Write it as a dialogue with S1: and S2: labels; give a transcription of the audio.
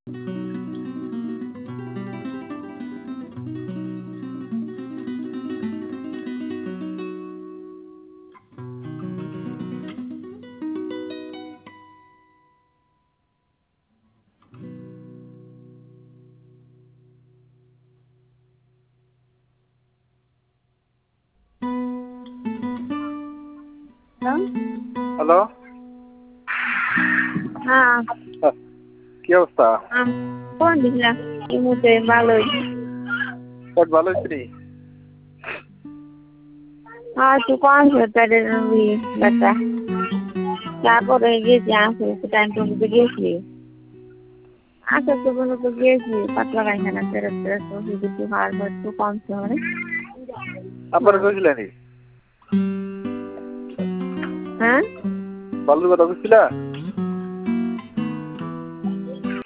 S1: Hello.
S2: হ্যাঁ,
S1: কি অবস্থা?
S2: ফোন দিছিলাম এই মুহূর্তে ভালোই।
S1: পেট ভালো হয়েছে নি?
S2: হ্যাঁ, একটু কম পেটের ব্যথা। তারপরে গিয়েছি আসে টাইম টুকুতে গিয়েছি। আসার তো পর্যন্ত গিয়েছি পাতলা পায়খানা ফেরত ফেরত ওষুধ একটু খাওয়ার পর একটু কমছে মানে।
S1: আপনারা কইছিলেন
S2: হ্যাঁ,
S1: বালুর কথা বুঝছিলা?